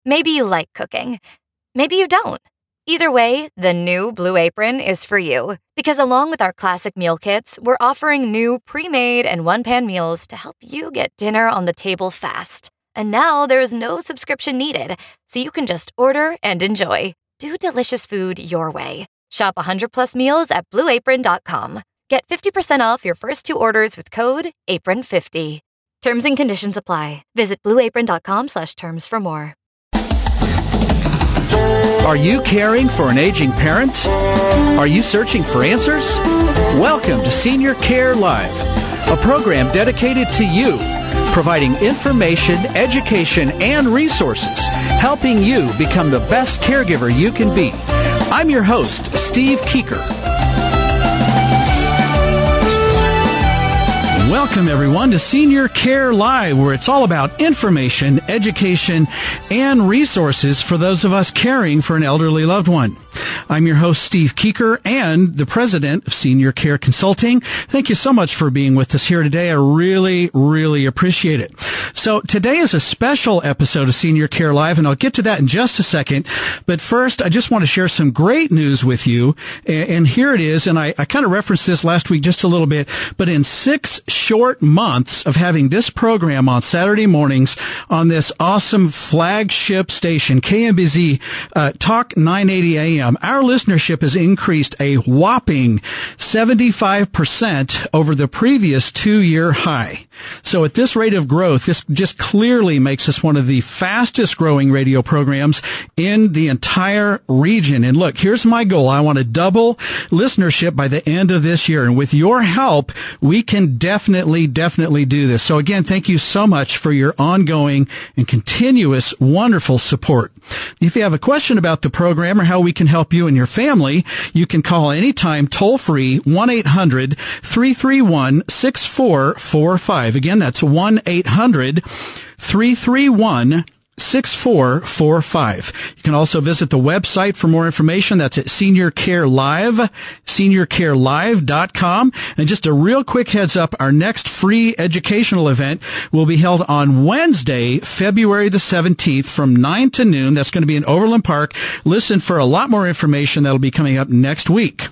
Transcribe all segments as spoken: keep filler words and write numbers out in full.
Maybe you like cooking. Maybe you don't. Either way, the new Blue Apron is for you. Because along with our classic meal kits, we're offering new pre-made and one-pan meals to help you get dinner on the table fast. And now there's no subscription needed, so you can just order and enjoy. Do delicious food your way. Shop one hundred plus meals at blue apron dot com. Get fifty percent off your first two orders with code apron fifty. Terms and conditions apply. Visit blue apron dot com slash terms for more. Are you caring for an aging parent? Are you searching for answers? Welcome to Senior Care Live, a program dedicated to you, providing information, education, and resources, helping you become the best caregiver you can be. I'm your host, Steve Keeker. Welcome, everyone, to Senior Care Live, where it's all about information, education, and resources for those of us caring for an elderly loved one. I'm your host, Steve Keeker, and the president of Senior Care Consulting. Thank you so much for being with us here today. I really, really appreciate it. So today is a special episode of Senior Care Live, and I'll get to that in just a second. But first, I just want to share some great news with you. And here it is, and I, I kind of referenced this last week just a little bit, but in six short months of having this program on Saturday mornings on this awesome flagship station, K M B Z uh, Talk nine eighty A M, our listenership has increased a whopping seventy-five percent over the previous two-year high. So at this rate of growth, this just clearly makes us one of the fastest growing radio programs in the entire region. And look, here's my goal. I want to double listenership by the end of this year. And with your help, we can definitely, definitely do this. So again, thank you so much for your ongoing and continuous wonderful support. If you have a question about the program or how we can help you and your family, you can call anytime toll free one eight hundred three three one six four four five. Again, that's one eight hundred three three one six four four five. You can also visit the website for more information. That's at Senior Care Live, senior care live dot com. And just a real quick heads up, our next free educational event will be held on Wednesday, February the seventeenth from nine to noon. That's going to be in Overland Park. Listen for a lot more information that'll be coming up next week.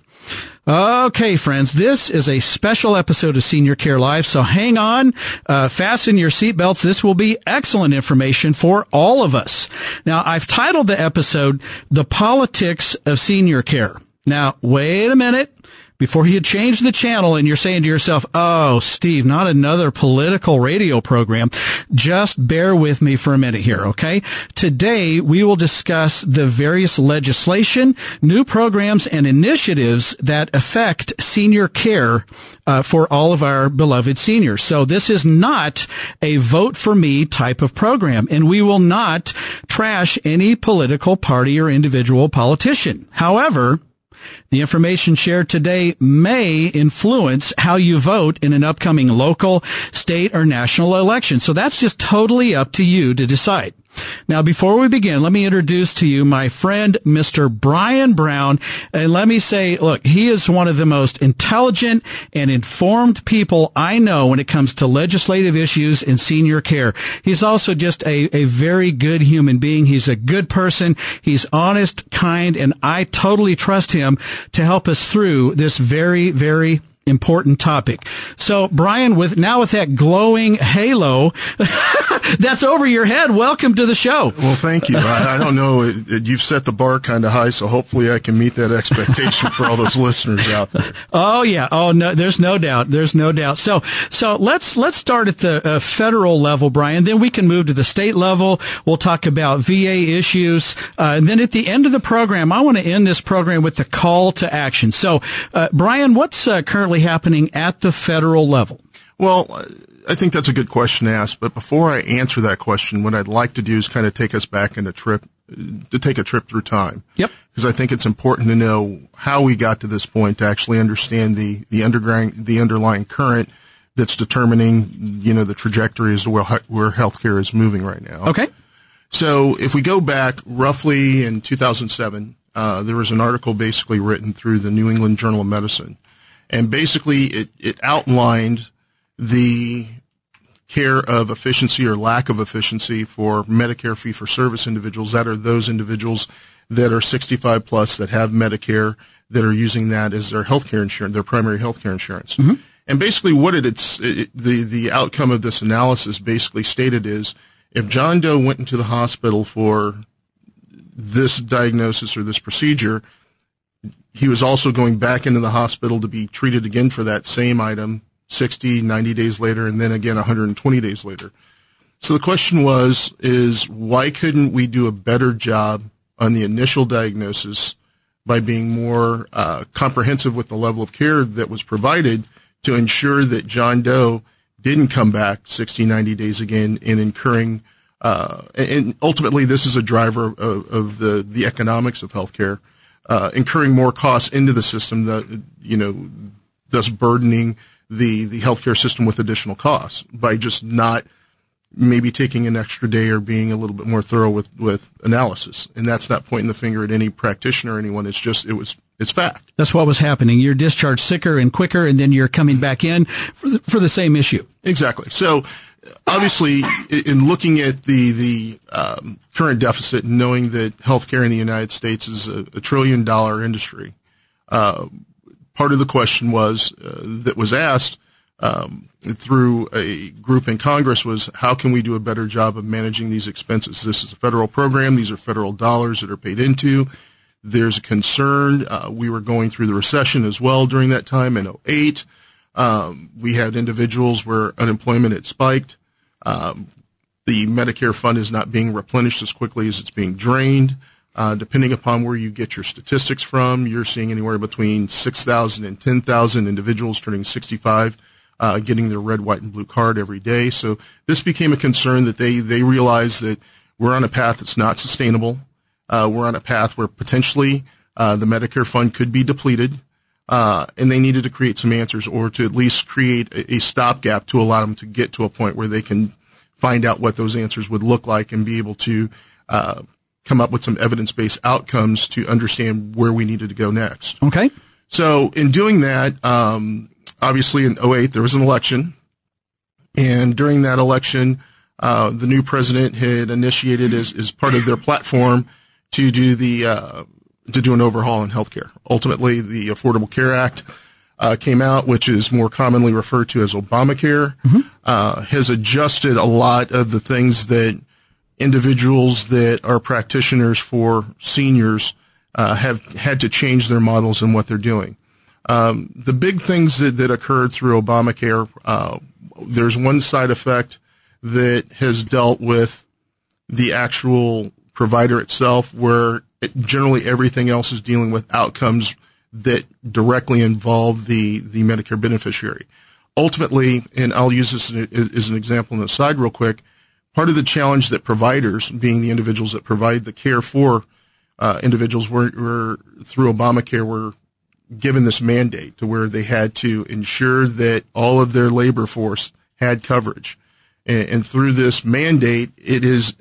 Okay, friends, this is a special episode of Senior Care Live, so hang on, uh, fasten your seatbelts. This will be excellent information for all of us. Now, I've titled the episode, The Politics of Senior Care. Now, wait a minute. Before you change the channel and you're saying to yourself, oh, Steve, not another political radio program, just bear with me for a minute here, okay? Today, we will discuss the various legislation, new programs, and initiatives that affect senior care uh, for all of our beloved seniors. So this is not a vote for me type of program, and we will not trash any political party or individual politician. However, the information shared today may influence how you vote in an upcoming local, state, or national election. So that's just totally up to you to decide. Now, before we begin, let me introduce to you my friend, Mister Brian Brown. And let me say, look, he is one of the most intelligent and informed people I know when it comes to legislative issues in senior care. He's also just a, a very good human being. He's a good person. He's honest, kind, and I totally trust him to help us through this very, very important topic. So, Brian, with now with that glowing halo that's over your head, welcome to the show. Well, thank you. I, I don't know. It, it, you've set the bar kind of high, so hopefully I can meet that expectation for all those listeners out there. Oh, yeah. Oh, no, there's no doubt. There's no doubt. So, so let's, let's start at the uh, federal level, Brian. Then we can move to the state level. We'll talk about V A issues. Uh, and then at the end of the program, I want to end this program with the call to action. So, uh, Brian, what's uh, currently happening at the federal level? Well, I think that's a good question to ask. But before I answer that question, what I'd like to do is kind of take us back in a trip, to take a trip through time. Yep. Because I think it's important to know how we got to this point to actually understand the, the underlying, the underlying current that's determining, you know, the trajectory as to where, where healthcare is moving right now. Okay. So if we go back roughly in two thousand seven, uh, there was an article basically written through the New England Journal of Medicine. And basically it, it outlined the care of efficiency or lack of efficiency for Medicare fee-for-service individuals. That are those individuals that are sixty-five plus that have Medicare that are using that as their healthcare insurance, their primary healthcare insurance. Mm-hmm. And basically what it, it's, it, the, the outcome of this analysis basically stated is if John Doe went into the hospital for this diagnosis or this procedure, he was also going back into the hospital to be treated again for that same item sixty, ninety days later, and then again one hundred twenty days later. So the question was, is why couldn't we do a better job on the initial diagnosis by being more uh, comprehensive with the level of care that was provided to ensure that John Doe didn't come back sixty, ninety days again in incurring, uh, and ultimately this is a driver of, of the, the economics of healthcare, uh, incurring more costs into the system that, you know, thus burdening the, the healthcare system with additional costs by just not maybe taking an extra day or being a little bit more thorough with, with analysis. And that's not pointing the finger at any practitioner or anyone. It's just, it was, it's fact. That's what was happening. You're discharged sicker and quicker, and then you're coming back in for the, for the same issue. Exactly. So obviously in looking at the, the, um, current deficit and knowing that healthcare in the United States is a, a trillion dollar industry, uh, part of the question was, uh, that was asked, um, through a group in Congress was how can we do a better job of managing these expenses? This is a federal program. These are federal dollars that are paid into. There's a concern. Uh, we were going through the recession as well during that time in oh eight. Um, we had individuals where unemployment had spiked. Um, the Medicare fund is not being replenished as quickly as it's being drained. Uh, depending upon where you get your statistics from, you're seeing anywhere between six thousand and ten thousand individuals turning sixty-five, uh, getting their red, white, and blue card every day. So this became a concern that they, they realized that we're on a path that's not sustainable. Uh, we're on a path where potentially uh, the Medicare fund could be depleted, uh, and they needed to create some answers or to at least create a, a stopgap to allow them to get to a point where they can find out what those answers would look like and be able to uh, come up with some evidence-based outcomes to understand where we needed to go next. Okay. So in doing that, um, obviously in oh eight there was an election, and during that election, uh, the new president had initiated as, as part of their platform to do the uh, to do an overhaul in healthcare. Ultimately, the Affordable Care Act uh, came out, which is more commonly referred to as Obamacare, mm-hmm. uh, has adjusted a lot of the things that individuals that are practitioners for seniors uh, have had to change their models and what they're doing. Um, the big things that, that occurred through Obamacare, uh, there's one side effect that has dealt with the actual provider itself, where it, generally everything else is dealing with outcomes that directly involve the, the Medicare beneficiary. Ultimately, and I'll use this as an example on the side real quick, part of the challenge that providers, being the individuals that provide the care for uh, individuals, were, were through Obamacare were given this mandate to where they had to ensure that all of their labor force had coverage. And, and through this mandate, it is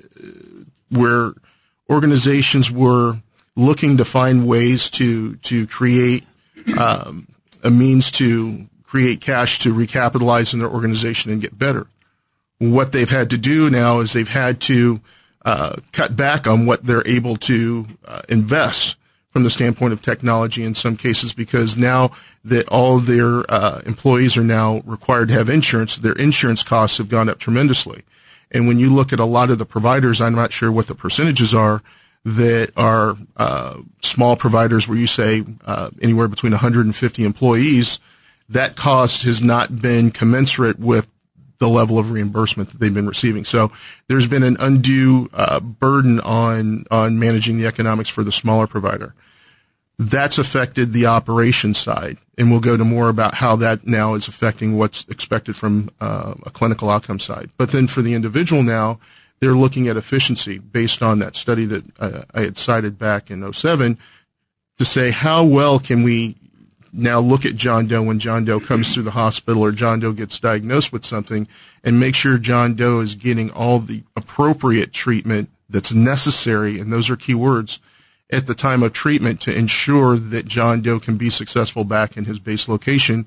where organizations were looking to find ways to to create um, a means to create cash to recapitalize in their organization and get better. What they've had to do now is they've had to uh, cut back on what they're able to uh, invest from the standpoint of technology in some cases, because now that all of their uh, employees are now required to have insurance, their insurance costs have gone up tremendously. And when you look at a lot of the providers, I'm not sure what the percentages are, that are uh, small providers where you say uh, anywhere between one hundred fifty employees, that cost has not been commensurate with the level of reimbursement that they've been receiving. So there's been an undue uh, burden on on managing the economics for the smaller provider. That's affected the operations side, and we'll go to more about how that now is affecting what's expected from uh, a clinical outcome side. But then for the individual now, they're looking at efficiency based on that study that uh, I had cited back in oh seven to say how well can we now look at John Doe when John Doe comes through the hospital or John Doe gets diagnosed with something, and make sure John Doe is getting all the appropriate treatment that's necessary, and those are key words, at the time of treatment to ensure that John Doe can be successful back in his base location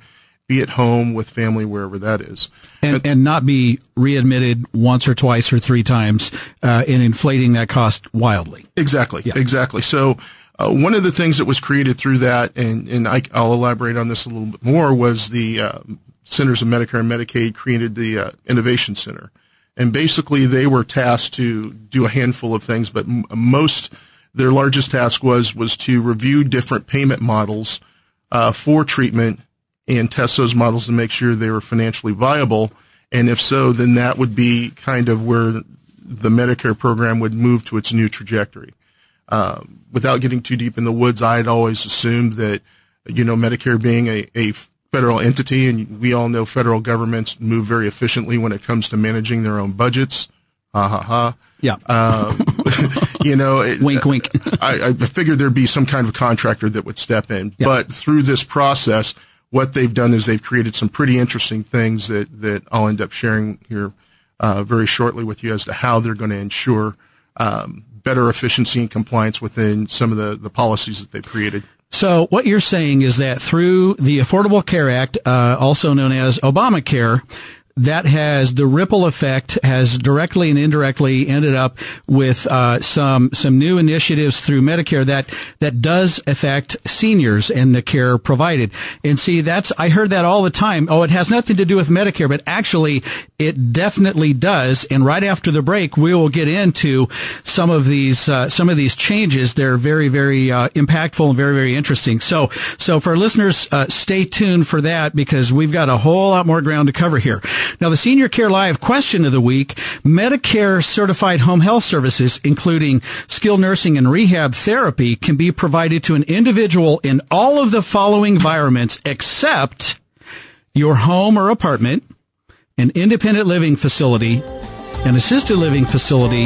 be at home with family, wherever that is. And, and, and not be readmitted once or twice or three times, uh, in inflating that cost wildly. Exactly. Yeah. Exactly. So, uh, one of the things that was created through that, and, and I, I'll elaborate on this a little bit more, was the, uh, Centers of Medicare and Medicaid created the, uh, Innovation Center. And basically they were tasked to do a handful of things, but m- most, their largest task was, was to review different payment models, uh, for treatment, and test those models to make sure they were financially viable. And if so, then that would be kind of where the Medicare program would move to its new trajectory. Uh, without getting too deep in the woods, I had always assumed that, you know, Medicare being a, a federal entity, and we all know federal governments move very efficiently when it comes to managing their own budgets. Ha ha ha. Yeah. Um, you know, it, wink, wink. I, I figured there'd be some kind of contractor that would step in. Yeah. But through this process, what they've done is they've created some pretty interesting things that, that I'll end up sharing here uh, very shortly with you as to how they're going to ensure um, better efficiency and compliance within some of the, the policies that they've created. So what you're saying is that through the Affordable Care Act, uh, also known as Obamacare, that has the ripple effect, has directly and indirectly ended up with uh some some new initiatives through Medicare that that does affect seniors and the care provided. And see, that's I heard that all the time. Oh, it has nothing to do with Medicare, but actually it definitely does. And right after the break, we will get into some of these uh, some of these changes. They're very very uh, impactful and very very interesting. So so for our listeners, uh, stay tuned for that, because we've got a whole lot more ground to cover here. Now, the Senior Care Live question of the week: Medicare certified home health services, including skilled nursing and rehab therapy, can be provided to an individual in all of the following environments except your home or apartment, an independent living facility, an assisted living facility,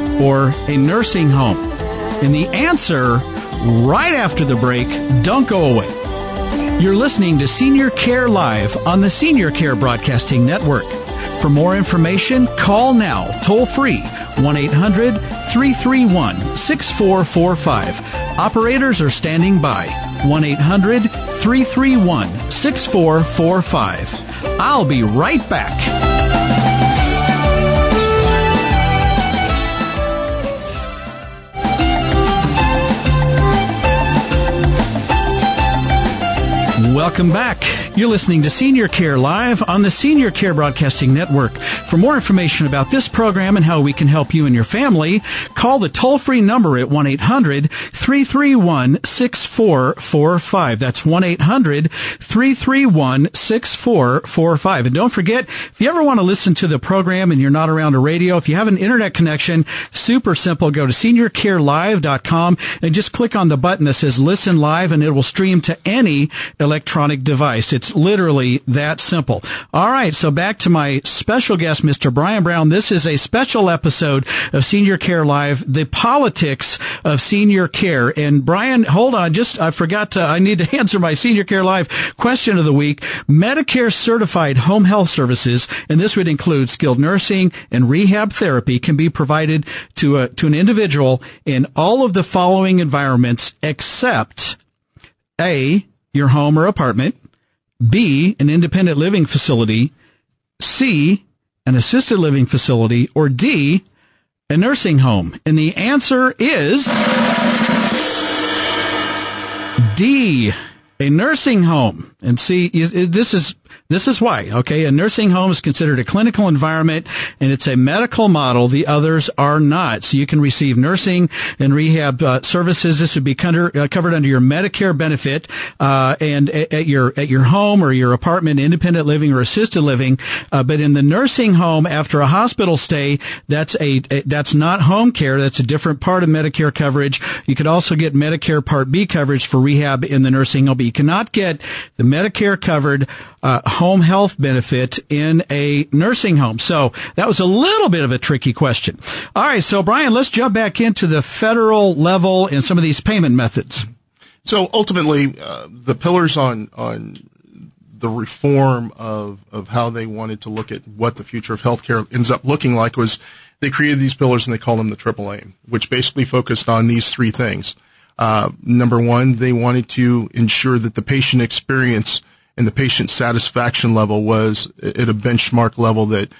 or a nursing home. And the answer right after the break. Don't go away. You're listening to Senior Care Live on the Senior Care Broadcasting Network. For more information, call now, toll free, one eight hundred three three one six four four five. Operators are standing by, one eight hundred three three one six four four five. I'll be right back. Welcome back. You're listening to Senior Care Live on the Senior Care Broadcasting Network. For more information about this program and how we can help you and your family, call the toll-free number at one eight hundred three three one six four four five. That's one eight hundred three three one six four four five. And don't forget, if you ever want to listen to the program and you're not around a radio, if you have an internet connection, super simple. Go to senior care live dot com and just click on the button that says Listen Live, and it will stream to any electronic device. It's literally that simple. All right, so back to my special guest, Mister Brian Brown. This is a special episode of Senior Care Live, the politics of senior care. And Brian, hold on, just I forgot to, I need to answer my Senior Care Live question of the week. Medicare certified home health services, and this would include skilled nursing and rehab therapy, can be provided to a, to an individual in all of the following environments except A, your home or apartment, B, an independent living facility, C, an assisted living facility, or D, a nursing home. And the answer is D, a nursing home. And see, this is this is why, okay? A nursing home is considered a clinical environment, and it's a medical model. The others are not. So you can receive nursing and rehab uh, services. This would be covered, uh, covered under your Medicare benefit, uh, and at, at your at your home or your apartment, independent living or assisted living. Uh, but in the nursing home, after a hospital stay, that's a, a that's not home care. That's a different part of Medicare coverage. You could also get Medicare Part B coverage for rehab in the nursing home, but you cannot get the Medicare covered uh, home health benefit in a nursing home. So that was a little bit of a tricky question. All right, so Brian, let's jump back into the federal level and some of these payment methods. So ultimately, uh, the pillars on on the reform of of how they wanted to look at what the future of healthcare ends up looking like was they created these pillars and they call them the triple aim, which basically focused on these three things. Uh, number one, they wanted to ensure that the patient experience and the patient satisfaction level was at a benchmark level that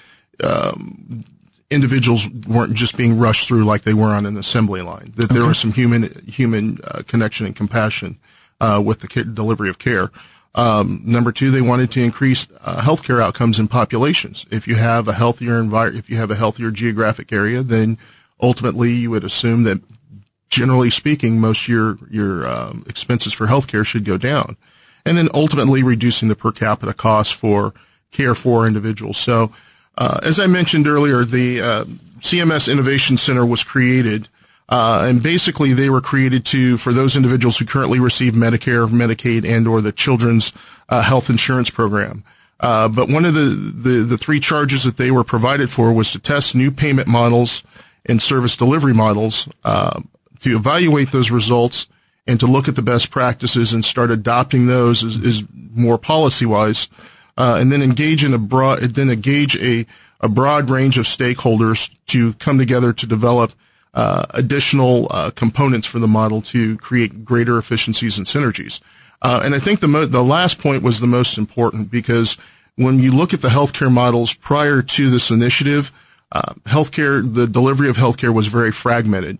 um, individuals weren't just being rushed through like they were on an assembly line, that okay. there was some human human uh, connection and compassion uh, with the care, delivery of care. Um, number two, they wanted to increase uh, healthcare outcomes in populations. If you have a healthier environment, if you have a healthier geographic area, then ultimately you would assume that, generally speaking, most of your your um, expenses for healthcare should go down, and then ultimately reducing the per capita cost for care for individuals. So, uh, as I mentioned earlier, the uh, C M S Innovation Center was created. Uh, and basically they were created to, for those individuals who currently receive Medicare, Medicaid, and or the Children's uh, Health Insurance Program. Uh, but one of the, the, the three charges that they were provided for was to test new payment models and service delivery models, uh, to evaluate those results and to look at the best practices and start adopting those as, as more policy-wise, uh, and then engage in a broad, then engage a, a broad range of stakeholders to come together to develop Uh, additional uh, components for the model to create greater efficiencies and synergies. Uh, and I think the mo- the last point was the most important, because when you look at the healthcare models prior to this initiative, uh, healthcare, the delivery of healthcare was very fragmented.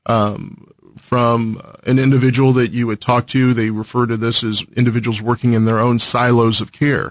Um, from an individual that you would talk to, they refer to this as individuals working in their own silos of care.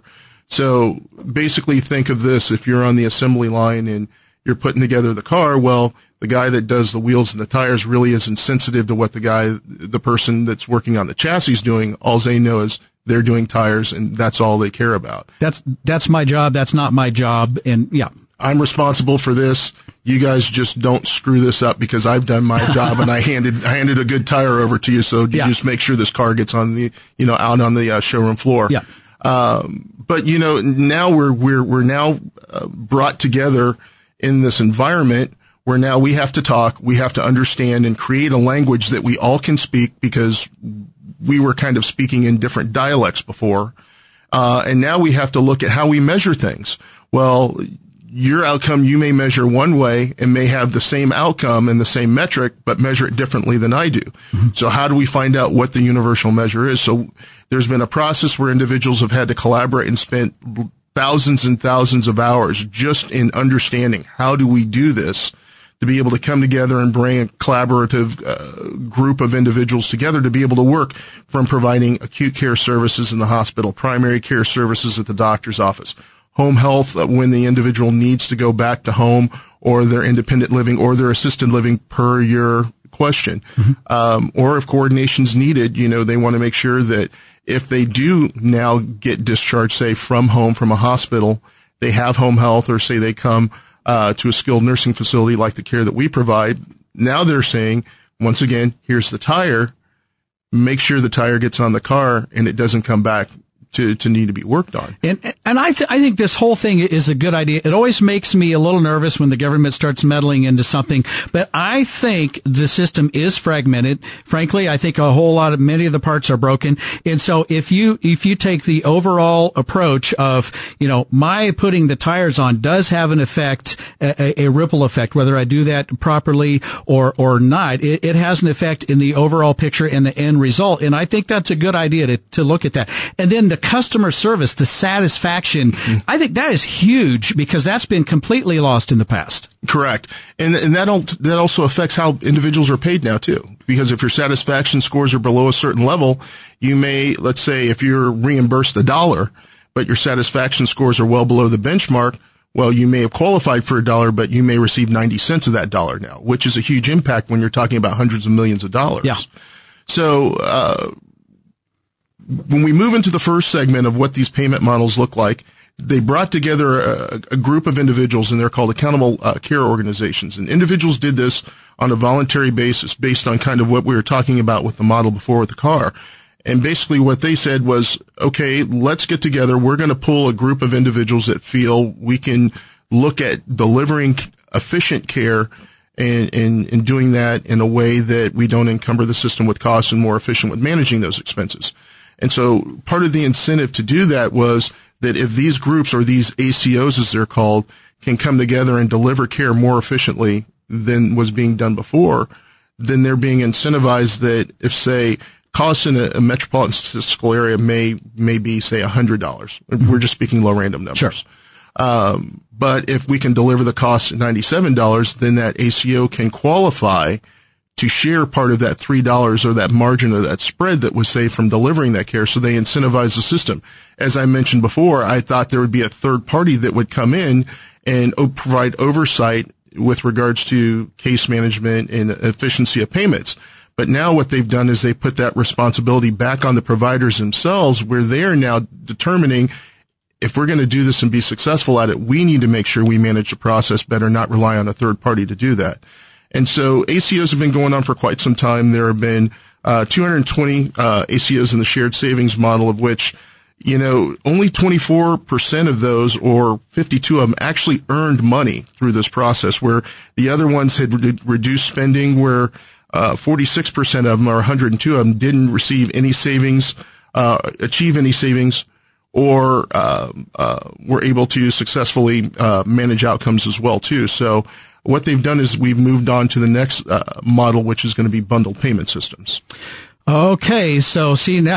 So basically think of this, if you're on the assembly line and you're putting together the car, well, the guy that does the wheels and the tires really isn't sensitive to what the guy, the person that's working on the chassis is doing. All they know is they're doing tires, and that's all they care about. That's, that's my job. That's not my job. And yeah, I'm responsible for this. You guys just don't screw this up, because I've done my job and I handed, I handed a good tire over to you. So you yeah. just make sure this car gets on the, you know, out on the uh, showroom floor. Yeah. Um, but you know, now we're, we're, we're now uh, brought together in this environment where now we have to talk, we have to understand and create a language that we all can speak, because we were kind of speaking in different dialects before. Uh, and now we have to look at how we measure things. Well, your outcome you may measure one way and may have the same outcome and the same metric, but measure it differently than I do. Mm-hmm. So how do we find out what the universal measure is? So there's been a process where individuals have had to collaborate and spent thousands and thousands of hours just in understanding how do we do this, to be able to come together and bring a collaborative uh, group of individuals together to be able to work from providing acute care services in the hospital, primary care services at the doctor's office, home health uh, when the individual needs to go back to home, or their independent living or their assisted living per your question. Mm-hmm. Um, or if coordination's needed, you know, they want to make sure that if they do now get discharged, say from home, from a hospital, they have home health, or say they come Uh, to a skilled nursing facility like the care that we provide. Now they're saying, once again, here's the tire. Make sure the tire gets on the car and it doesn't come back to, to need to be worked on. And, and I, th- I think this whole thing is a good idea. It always makes me a little nervous when the government starts meddling into something, but I think the system is fragmented. Frankly, I think a whole lot of, many of the parts are broken. And so if you, if you take the overall approach of, you know, my putting the tires on does have an effect, a, a ripple effect, whether I do that properly or, or not, it, it has an effect in the overall picture and the end result. And I think that's a good idea to, to look at that. And then the customer service, the satisfaction, mm-hmm. I think that is huge, because that's been completely lost in the past. Correct. And and that that also affects how individuals are paid now too. Because if your satisfaction scores are below a certain level, you may, let's say if you're reimbursed a dollar, but your satisfaction scores are well below the benchmark, well, you may have qualified for a dollar, but you may receive ninety cents of that dollar now, which is a huge impact when you're talking about hundreds of millions of dollars. Yeah. So, uh, when we move into the first segment of what these payment models look like, they brought together a, a group of individuals, and they're called accountable uh, care organizations. And individuals did this on a voluntary basis based on kind of what we were talking about with the model before with the car. And basically what they said was, okay, let's get together. We're going to pull a group of individuals that feel we can look at delivering efficient care and, and, and doing that in a way that we don't encumber the system with costs, and more efficient with managing those expenses. And so part of the incentive to do that was that if these groups, or these A C Os as they're called, can come together and deliver care more efficiently than was being done before, then they're being incentivized that if, say, costs in a, a metropolitan statistical area may, may be, say, one hundred dollars. Mm-hmm. We're just speaking low random numbers. Sure. Um, but if we can deliver the cost at ninety-seven dollars, then that A C O can qualify to share part of that three dollars or that margin or that spread that was saved from delivering that care. So they incentivize the system. As I mentioned before, I thought there would be a third party that would come in and o- provide oversight with regards to case management and efficiency of payments. But now what they've done is they put that responsibility back on the providers themselves, where they are now determining if we're going to do this and be successful at it, we need to make sure we manage the process better, not rely on a third party to do that. And so A C Os have been going on for quite some time. There have been uh two hundred twenty uh A C Os in the shared savings model, of which, you know, only twenty-four percent of those, or fifty-two of them, actually earned money through this process, where the other ones had re- reduced spending, where uh forty-six percent of them, or one hundred two of them, didn't receive any savings, uh achieve any savings, or uh, uh were able to successfully uh manage outcomes as well, too. So what they've done is we've moved on to the next uh, model, which is going to be bundled payment systems. Okay, so see now,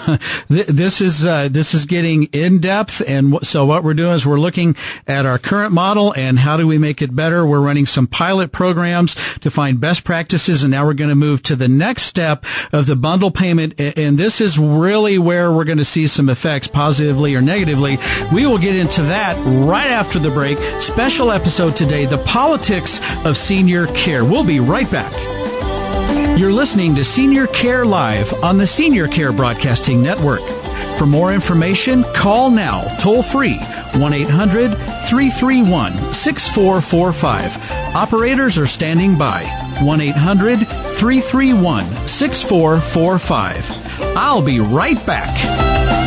this is uh, this is getting in depth, and w- so what we're doing is we're looking at our current model and how do we make it better. We're running some pilot programs to find best practices, and now we're going to move to the next step of the bundle payment, and this is really where we're going to see some effects, positively or negatively. We will get into that right after the break. Special episode today: the politics of senior care. We'll be right back. You're listening to Senior Care Live on the Senior Care Broadcasting Network. For more information, call now, toll free, one eight hundred three three one six four four five. Operators are standing by, one eight hundred three three one six four four five. I'll be right back.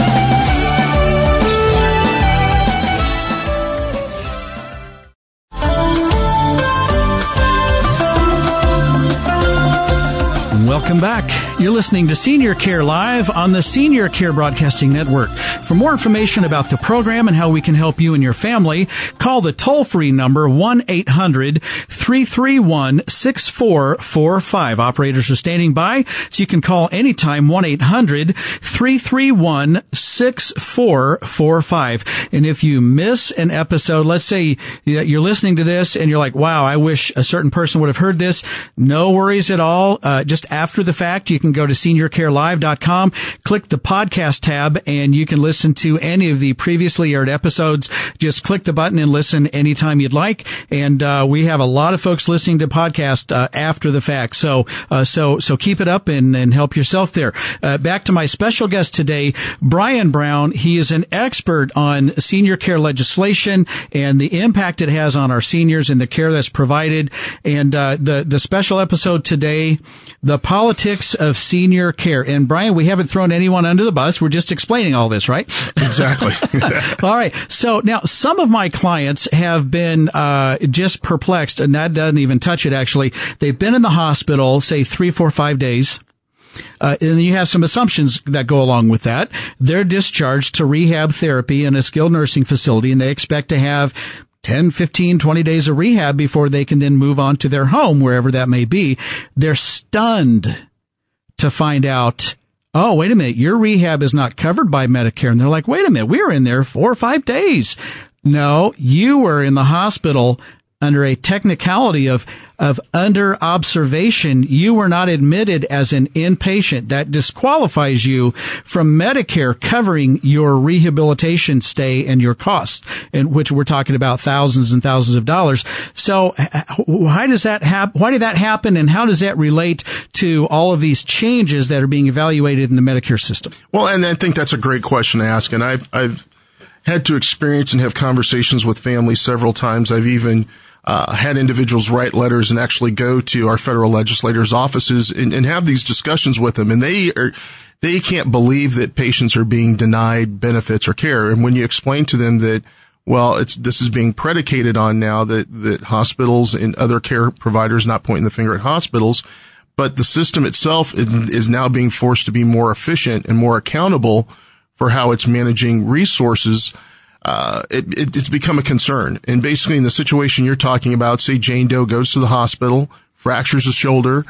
Welcome back. You're listening to Senior Care Live on the Senior Care Broadcasting Network. For more information about the program and how we can help you and your family, call the toll-free number one eight hundred three three one six four four five. Operators are standing by, so you can call anytime, one eight hundred three three one six four four five. And if you miss an episode, let's say you're listening to this and you're like, wow, I wish a certain person would have heard this. No worries at all. Uh, just after the fact, you can go to senior care live dot com, click the podcast tab, and you can listen to any of the previously aired episodes. Just click the button and listen anytime you'd like. And uh, we have a lot of folks listening to podcasts uh, after the fact. So uh, so so keep it up and, and help yourself there. Uh, back to my special guest today, Brian Brown. He is an expert on senior care legislation and the impact it has on our seniors and the care that's provided. And uh, the, the special episode today, the politics of senior care. And Brian, we haven't thrown anyone under the bus. We're just explaining all this, right? Exactly. All right. So now some of my clients have been uh just perplexed, and that doesn't even touch it, actually. They've been in the hospital, say, three, four, five days. Uh, and you have some assumptions that go along with that. They're discharged to rehab therapy in a skilled nursing facility, and they expect to have ten, fifteen, twenty days of rehab before they can then move on to their home, wherever that may be. They're stunned to find out, oh, wait a minute, your rehab is not covered by Medicare. And they're like, wait a minute, we were in there four or five days. No, you were in the hospital under a technicality of of under observation. You were not admitted as an inpatient. That disqualifies you from Medicare covering your rehabilitation stay and your costs, in which we're talking about thousands and thousands of dollars. So why does that hap- why did that happen, and how does that relate to all of these changes that are being evaluated in the Medicare system? Well, and I think that's a great question to ask. And I've, I've had to experience and have conversations with families several times. I've even Uh, had individuals write letters and actually go to our federal legislators' offices and, and have these discussions with them. And they are, they can't believe that patients are being denied benefits or care. And when you explain to them that, well, it's, this is being predicated on now that, that hospitals and other care providers, not pointing the finger at hospitals, but the system itself is, is now being forced to be more efficient and more accountable for how it's managing resources. Uh, it, it, it's become a concern. And basically in the situation you're talking about, say Jane Doe goes to the hospital, fractures a shoulder,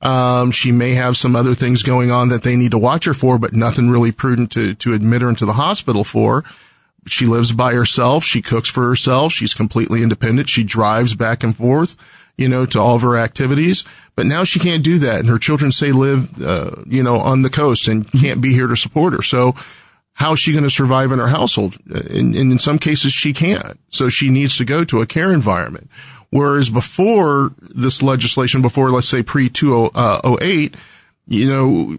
Um, she may have some other things going on that they need to watch her for, but nothing really prudent to, to admit her into the hospital for. She lives by herself. She cooks for herself. She's completely independent. She drives back and forth, you know, to all of her activities. But now she can't do that. And her children say live, uh, you know, on the coast and can't be here to support her. So how is she going to survive in her household? And, and in some cases she can't. So she needs to go to a care environment. Whereas before this legislation, before, let's say pre two oh eight, you know,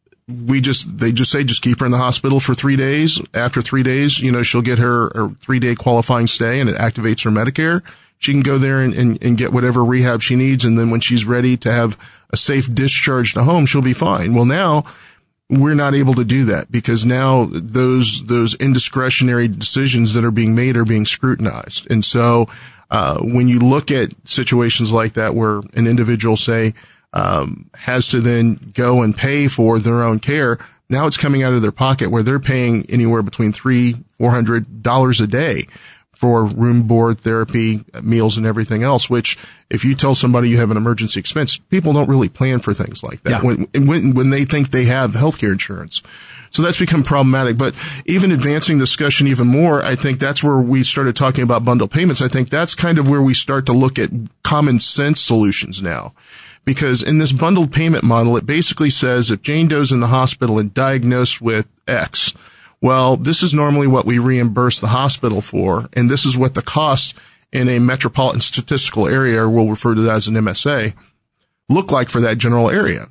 we just, they just say, just keep her in the hospital for three days. After three days, you know, she'll get her, her three day qualifying stay and it activates her Medicare. She can go there and, and, and get whatever rehab she needs. And then when she's ready to have a safe discharge to home, she'll be fine. Well, now we're not able to do that because now those, those indiscretionary decisions that are being made are being scrutinized. And so, uh, when you look at situations like that where an individual, say, um, has to then go and pay for their own care. Now it's coming out of their pocket where they're paying anywhere between three, four hundred dollars a day for room, board, therapy, meals, and everything else. Which, if you tell somebody you have an emergency expense, people don't really plan for things like that. Yeah. When, when when they think they have healthcare insurance, so that's become problematic. But even advancing discussion even more, I think that's where we started talking about bundle payments. I think that's kind of where we start to look at common sense solutions now. Because in this bundled payment model, it basically says if Jane Doe's in the hospital and diagnosed with X, well, this is normally what we reimburse the hospital for, and this is what the cost in a metropolitan statistical area, or we'll refer to that as an M S A, look like for that general area.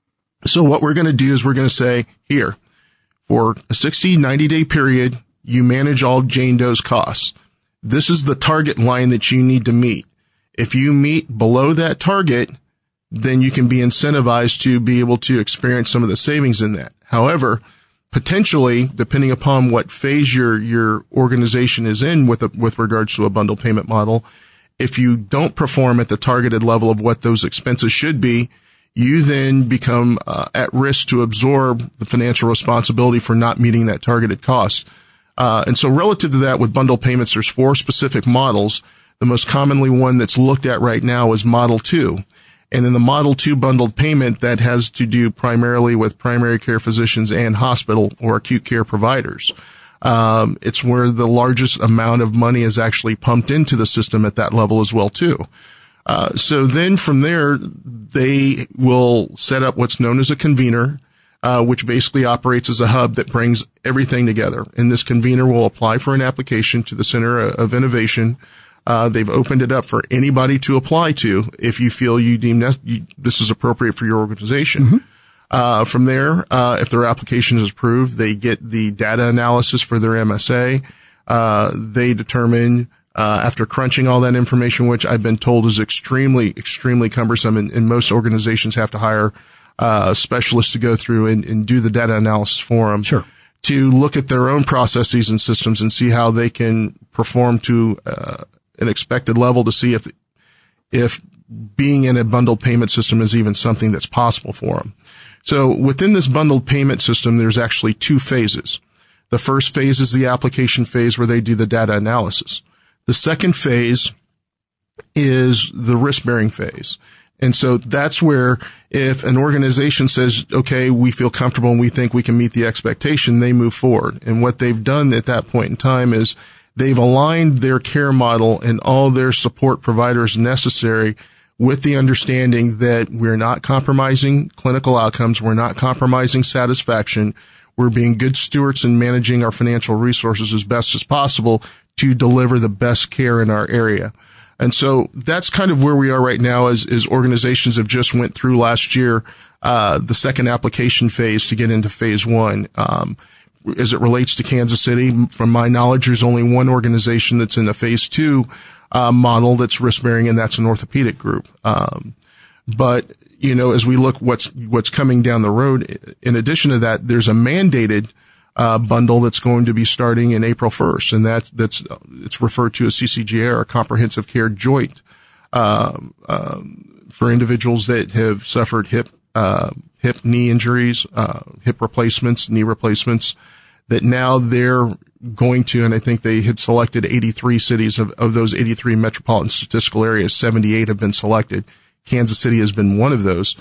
So what we're going to do is we're going to say, here, for a sixty, ninety day period, you manage all Jane Doe's costs. This is the target line that you need to meet. If you meet below that target, then you can be incentivized to be able to experience some of the savings in that. However, potentially, depending upon what phase your, your organization is in with a, with regards to a bundle payment model, if you don't perform at the targeted level of what those expenses should be, you then become uh, at risk to absorb the financial responsibility for not meeting that targeted cost. Uh, and so relative to that, with bundle payments, there's four specific models. The most commonly one that's looked at right now is Model two. And then the Model two bundled payment that has to do primarily with primary care physicians and hospital or acute care providers. Um, it's where the largest amount of money is actually pumped into the system at that level as well, too. Uh, so then from there, they will set up what's known as a convener, uh, which basically operates as a hub that brings everything together. And this convener will apply for an application to the Center of Innovation. Uh, they've opened it up for anybody to apply to if you feel you deem ne- you, this is appropriate for your organization. Mm-hmm. Uh, from there, uh, if their application is approved, they get the data analysis for their M S A. Uh, they determine, uh, after crunching all that information, which I've been told is extremely, extremely cumbersome, and, and most organizations have to hire uh, specialists to go through and, and do the data analysis for them. Sure. To look at their own processes and systems and see how they can perform to uh, an expected level to see if, if being in a bundled payment system is even something that's possible for them. So within this bundled payment system, there's actually two phases. The first phase is the application phase where they do the data analysis. The second phase is the risk-bearing phase. And so that's where if an organization says, okay, we feel comfortable and we think we can meet the expectation, they move forward. And what they've done at that point in time is they've aligned their care model and all their support providers necessary with the understanding that we're not compromising clinical outcomes. We're not compromising satisfaction. We're being good stewards in managing our financial resources as best as possible to deliver the best care in our area. And so that's kind of where we are right now as, as organizations have just went through last year, uh, the second application phase to get into phase one. Um, As it relates to Kansas City, from my knowledge, there's only one organization that's in a phase two uh, model that's risk-bearing, and that's an orthopedic group. Um, but, you know, as we look what's what's coming down the road, in addition to that, there's a mandated uh, bundle that's going to be starting in April first, and that's that's it's referred to as C C G A, or Comprehensive Care Joint, um, um, for individuals that have suffered hip uh, hip knee injuries, uh, hip replacements, knee replacements. That now they're going to, and I think they had selected eighty-three cities of, of those eighty-three metropolitan statistical areas, seventy-eight have been selected. Kansas City has been one of those,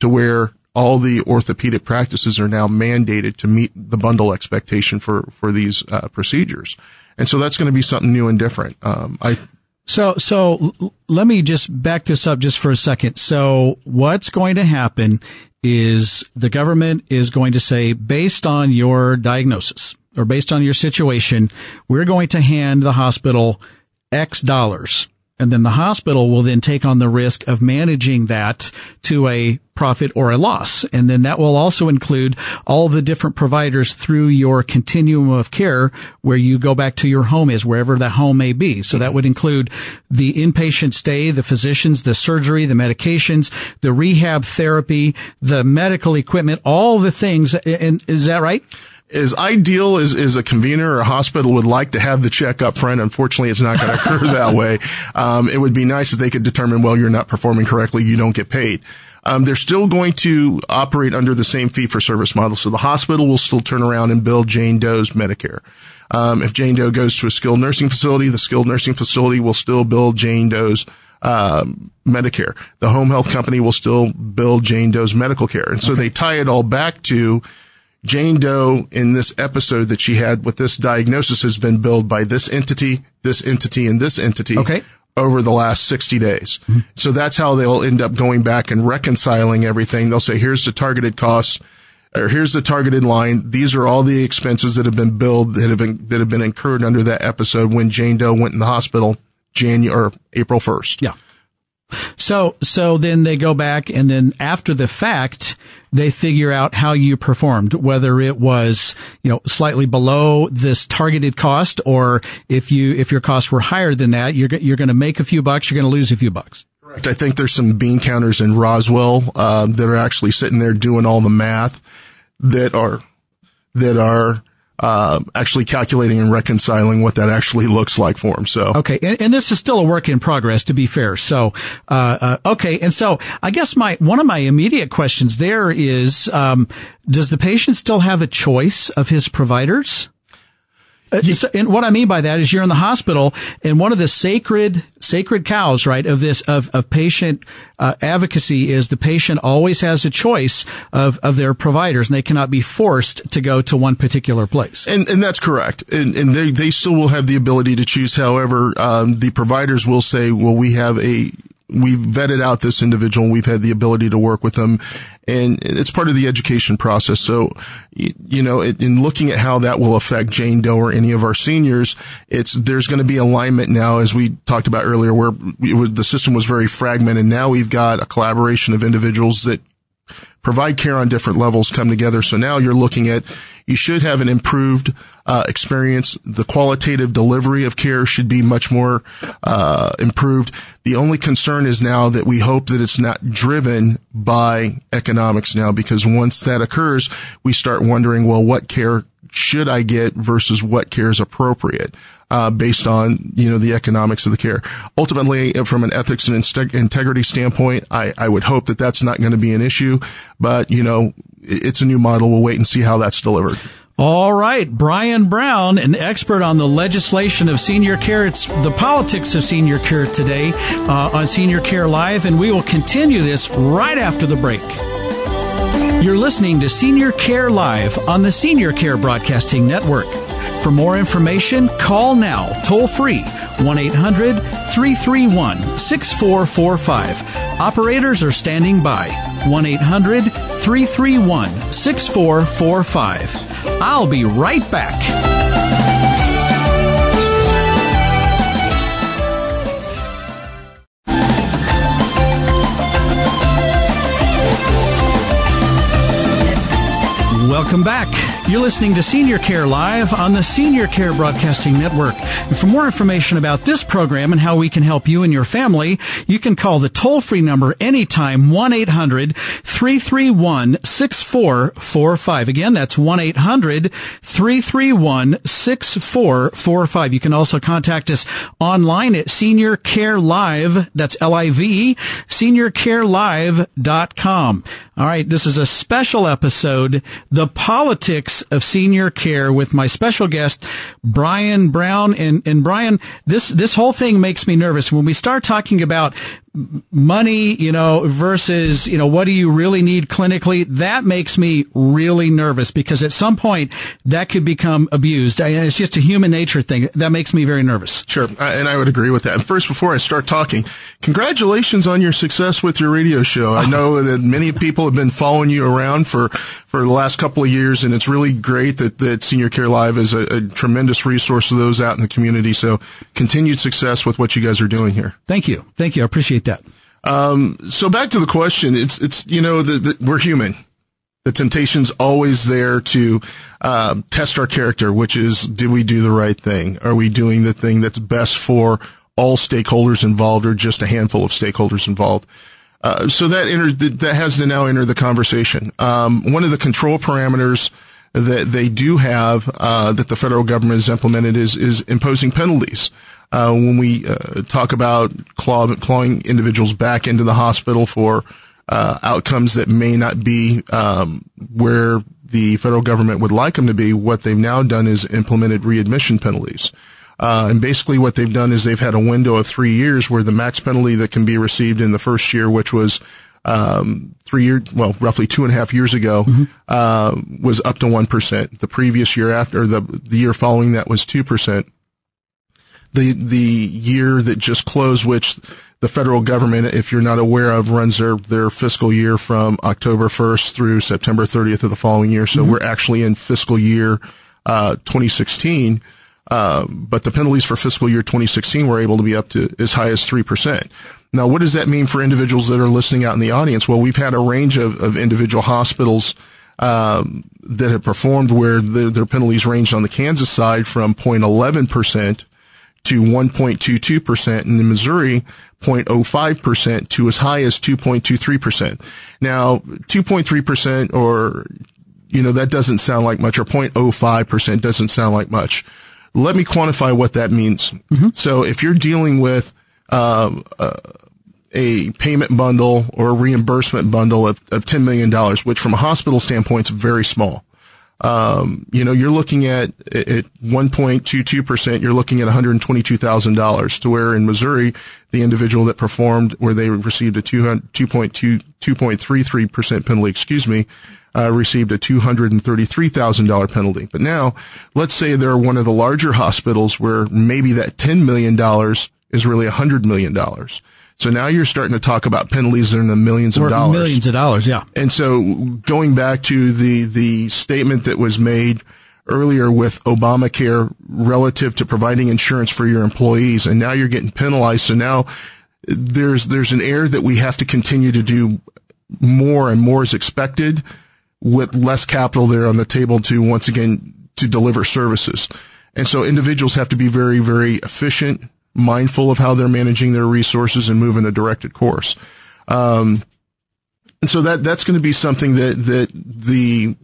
to where all the orthopedic practices are now mandated to meet the bundle expectation for, for these uh, procedures. And so that's going to be something new and different. Um, I, So, so l- let me just back this up just for a second. So what's going to happen is the government is going to say, based on your diagnosis or based on your situation, we're going to hand the hospital X dollars. And then the hospital will then take on the risk of managing that to a profit or a loss. And then that will also include all the different providers through your continuum of care where you go back to your home is, wherever that home may be. So that would include the inpatient stay, the physicians, the surgery, the medications, the rehab therapy, the medical equipment, all the things. And is that right? As ideal as, as a convener or a hospital would like to have the check up front, unfortunately, it's not going to occur that way. Um, it would be nice if they could determine, well, you're not performing correctly, you don't get paid. Um, they're still going to operate under the same fee-for-service model. So the hospital will still turn around and bill Jane Doe's Medicare. Um, if Jane Doe goes to a skilled nursing facility, the skilled nursing facility will still bill Jane Doe's um, Medicare. The home health company will still bill Jane Doe's medical care. And so okay. they tie it all back to Jane Doe in this episode that she had with this diagnosis has been billed by this entity, this entity, and this entity okay. over the last sixty days. Mm-hmm. So that's how they'll end up going back and reconciling everything. They'll say, here's the targeted costs, or here's the targeted line. These are all the expenses that have been billed, that have been, that have been incurred under that episode when Jane Doe went in the hospital January or April first. Yeah. So, so then they go back and then after the fact, they figure out how you performed, whether it was, you know, slightly below this targeted cost, or if you, if your costs were higher than that, you're, you're going to make a few bucks, you're going to lose a few bucks. Correct. I think there's some bean counters in Roswell, uh, that are actually sitting there doing all the math that are, that are, Uh, actually calculating and reconciling what that actually looks like for him. So, okay. And, and this is still a work in progress, to be fair. So, uh, uh, okay. And so I guess my, one of my immediate questions there is, um, does the patient still have a choice of his providers? Uh, so, and what I mean by that is you're in the hospital and one of the sacred, sacred cows, right, of this, of, of patient, uh, advocacy is the patient always has a choice of, of their providers and they cannot be forced to go to one particular place. And, and that's correct. And, and they, they still will have the ability to choose. However, um, the providers will say, well, we have a, we've vetted out this individual and we've had the ability to work with them. And it's part of the education process. So, you know, in looking at how that will affect Jane Doe or any of our seniors, it's, there's going to be alignment now, as we talked about earlier, where it was, the system was very fragmented. Now we've got a collaboration of individuals that provide care on different levels come together. So now you're looking at, you should have an improved uh, experience. The qualitative delivery of care should be much more uh, improved. The only concern is now that we hope that it's not driven by economics now, because once that occurs, we start wondering, well, what care should I get versus what care is appropriate, uh, based on, you know, the economics of the care. Ultimately, from an ethics and insteg- integrity standpoint, I, I would hope that that's not going to be an issue, but, you know, it's a new model. We'll wait and see how that's delivered. All right. Brian Brown, an expert on the legislation of senior care. It's the politics of senior care today, uh, on Senior Care Live, and we will continue this right after the break. You're listening to Senior Care Live on the Senior Care Broadcasting Network. For more information, call now, toll free, one eight hundred three three one six four four five. Operators are standing by, one eight hundred three three one six four four five. I'll be right back. Welcome back. You're listening to Senior Care Live on the Senior Care Broadcasting Network. And for more information about this program and how we can help you and your family, you can call the toll-free number anytime, one eight hundred three three one six four four five. Again, that's one eight hundred three three one six four four five. You can also contact us online at Senior Care Live, that's L I V E, senior care live dot com. All right, this is a special episode, The Politics of Senior Care, with my special guest, Brian Brown. And, and Brian, this, this whole thing makes me nervous. When we start talking about money, you know, versus, you know, what do you really need clinically? That makes me really nervous because at some point that could become abused. It's just a human nature thing. That makes me very nervous. Sure. And I would agree with that. And first, before I start talking, congratulations on your success with your radio show. I know that many people have been following you around for, for the last couple of years, and it's really great that, that Senior Care Live is a, a tremendous resource to those out in the community. So continued success with what you guys are doing here. Thank you. Thank you. I appreciate that. Um, so back to the question, it's, it's, you know, the, the, we're human. The temptation's always there to, uh, test our character, which is, did we do the right thing? Are we doing the thing that's best for all stakeholders involved or just a handful of stakeholders involved? Uh, so that entered, that has to now enter the conversation. Um, one of the control parameters that they do have, uh, that the federal government has implemented is, is imposing penalties. Uh, when we, uh, talk about claw, clawing individuals back into the hospital for, uh, outcomes that may not be, um, where the federal government would like them to be, what they've now done is implemented readmission penalties. Uh, and basically what they've done is they've had a window of three years where the max penalty that can be received in the first year, which was, um, three years, well, roughly two and a half years ago, mm-hmm. uh, was up to one percent. The previous year after, the, the year following that was two percent. The, the year that just closed, which the federal government, if you're not aware of, runs their, their fiscal year from October first through September thirtieth of the following year. So mm-hmm. we're actually in fiscal year, uh, twenty sixteen. Uh, but the penalties for fiscal year twenty sixteen were able to be up to as high as three percent. Now, what does that mean for individuals that are listening out in the audience? Well, we've had a range of, of individual hospitals, um, that have performed where the, their penalties ranged on the Kansas side from zero point one one percent to one point two two percent, and in Missouri, zero point zero five percent to as high as two point two three percent. Now, two point three percent or, you know, that doesn't sound like much, or zero point zero five percent doesn't sound like much. Let me quantify what that means. Mm-hmm. So if you're dealing with, um, uh, a payment bundle or a reimbursement bundle of, of ten million dollars, which from a hospital standpoint is very small. Um, you know, you're looking at, at one point two two percent, you're looking at one hundred twenty-two thousand dollars, to where in Missouri, the individual that performed where they received a two point two, two point three three percent penalty, excuse me, uh, received a two hundred thirty-three thousand dollars penalty. But now, let's say they're one of the larger hospitals where maybe that ten million dollars is really one hundred million dollars. So now you're starting to talk about penalties that are in the millions of dollars. Millions of dollars, yeah. And so going back to the, the statement that was made earlier with Obamacare relative to providing insurance for your employees, and now you're getting penalized. So now there's, there's an air that we have to continue to do more and more is expected with less capital there on the table to, once again, to deliver services. And so individuals have to be very, very efficient, mindful of how they're managing their resources, and move in a directed course. Um, and so that, that's going to be something that, that the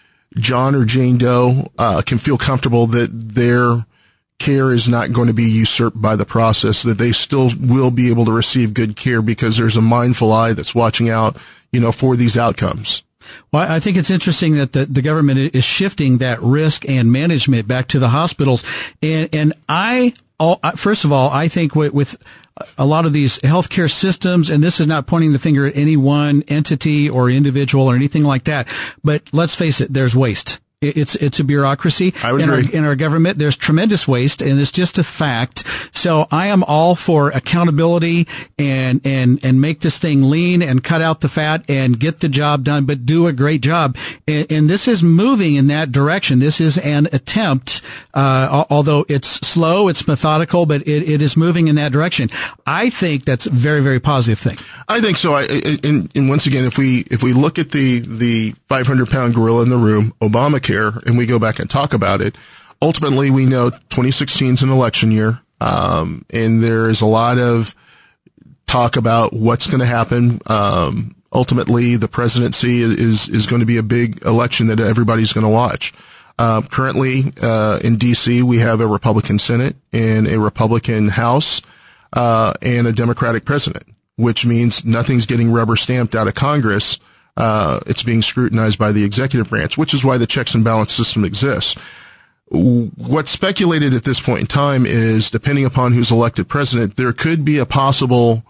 John or Jane Doe, uh, can feel comfortable that their care is not going to be usurped by the process, that they still will be able to receive good care because there's a mindful eye that's watching out, you know, for these outcomes. Well, I think it's interesting that the, the government is shifting that risk and management back to the hospitals. And, and I, first of all, I think with, with a lot of these healthcare systems, and this is not pointing the finger at any one entity or individual or anything like that, but let's face it, there's waste. It's, it's a bureaucracy. I would in agree. Our, in our government, there's tremendous waste, and it's just a fact. So I am all for accountability and, and, and make this thing lean and cut out the fat and get the job done, but do a great job. And, and this is moving in that direction. This is an attempt, uh, although it's slow, it's methodical, but it, it is moving in that direction. I think that's a very, very positive thing. I think so. I, and, and once again, if we, if we look at the, the five hundred pound gorilla in the room, Obamacare, and we go back and talk about it, ultimately we know twenty sixteen is an election year, um, and there is a lot of talk about what's going to happen. Um, ultimately, the presidency is is going to be a big election that everybody's going to watch. Uh, currently, uh, in D C, we have a Republican Senate and a Republican House, uh, and a Democratic president, which means nothing's getting rubber stamped out of Congress. Uh, it's being scrutinized by the executive branch, which is why the checks and balance system exists. What's speculated at this point in time is, depending upon who's elected president, there could be a possible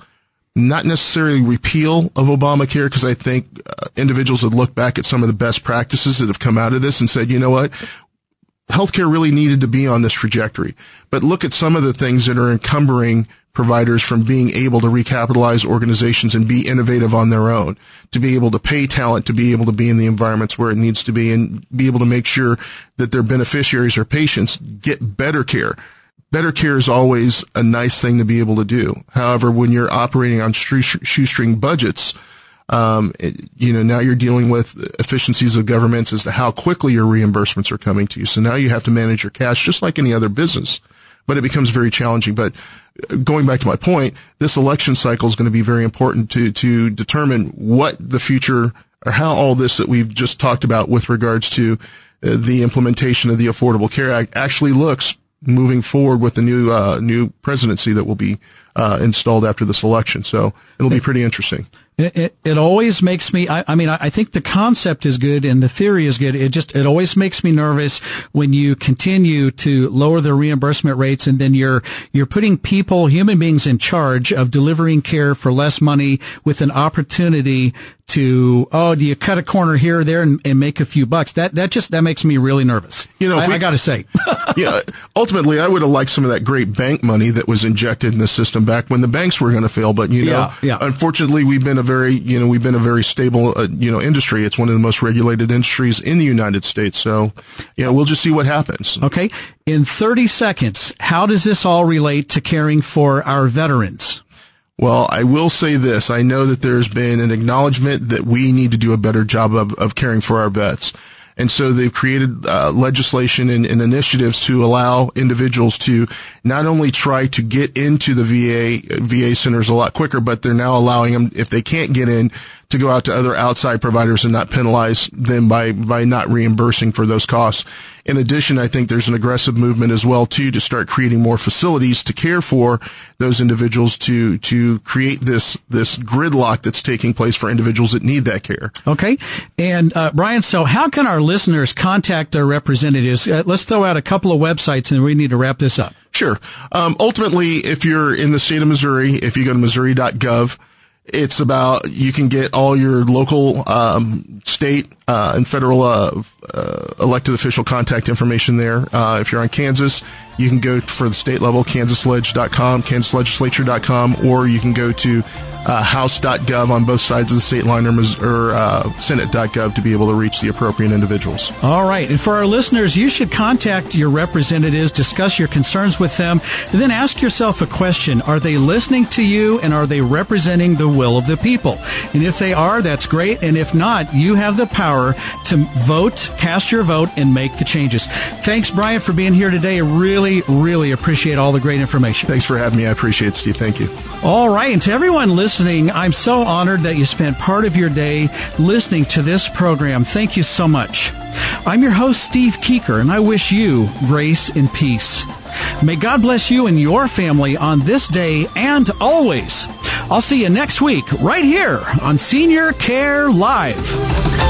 not necessarily repeal of Obamacare, because I think uh, individuals would look back at some of the best practices that have come out of this and said, you know what, healthcare really needed to be on this trajectory. But look at some of the things that are encumbering providers from being able to recapitalize organizations and be innovative on their own, to be able to pay talent, to be able to be in the environments where it needs to be, and be able to make sure that their beneficiaries or patients get better care. Better care is always a nice thing to be able to do. However, when you're operating on shoestring budgets, um, it, you know, now you're dealing with efficiencies of governments as to how quickly your reimbursements are coming to you. So now you have to manage your cash just like any other business, but it becomes very challenging. But going back to my point, this election cycle is going to be very important to, to determine what the future, or how all this that we've just talked about with regards to uh, the implementation of the Affordable Care Act actually looks moving forward with the new uh, new presidency that will be uh, installed after this election. So it'll be pretty interesting. It, it, it always makes me, I, I mean, I, I think the concept is good and the theory is good. It just, it always makes me nervous when you continue to lower the reimbursement rates, and then you're, you're putting people, human beings, in charge of delivering care for less money with an opportunity to, oh, do you cut a corner here or there and, and make a few bucks? That, that just, that makes me really nervous. You know, I, we, I gotta say. Yeah, ultimately, I would have liked some of that great bank money that was injected in the system back when the banks were going to fail. But, you know, yeah, yeah. unfortunately, we've been a very, you know, we've been a very stable, uh, you know, industry. It's one of the most regulated industries in the United States. So, you know, we'll just see what happens. Okay. In thirty seconds, how does this all relate to caring for our veterans? Well, I will say this. I know that there's been an acknowledgement that we need to do a better job of, of caring for our vets. And so they've created uh, legislation and, and initiatives to allow individuals to not only try to get into the V A V A centers a lot quicker, but they're now allowing them, if they can't get in, to go out to other outside providers and not penalize them by, by not reimbursing for those costs. In addition, I think there's an aggressive movement as well, too, to start creating more facilities to care for those individuals, to, to create this, this gridlock that's taking place for individuals that need that care. Okay. And, uh, Brian, so how can our listeners contact their representatives? Uh, let's throw out a couple of websites and we need to wrap this up. Sure. Um, ultimately, if you're in the state of Missouri, if you go to missouri dot gov, it's about, you can get all your local, um, state, uh, and federal, uh, uh, elected official contact information there. Uh, if you're on Kansas, you can go for the state level, kansas ledge dot com, kansas legislature dot com, or you can go to, uh, house dot gov on both sides of the state line, or, or uh, senate dot gov to be able to reach the appropriate individuals. All right. And for our listeners, you should contact your representatives, discuss your concerns with them, and then ask yourself a question. Are they listening to you, and are they representing the will of the people? And if they are, that's great. And if not, you have the power to vote, cast your vote, and make the changes. Thanks, Brian, for being here today. I really, really appreciate all the great information. Thanks for having me. I appreciate it, Steve. Thank you. All right. And to everyone listening, I'm so honored that you spent part of your day listening to this program. Thank you so much. I'm your host, Steve Keeker, and I wish you grace and peace. May God bless you and your family on this day and always. I'll see you next week right here on Senior Care Live.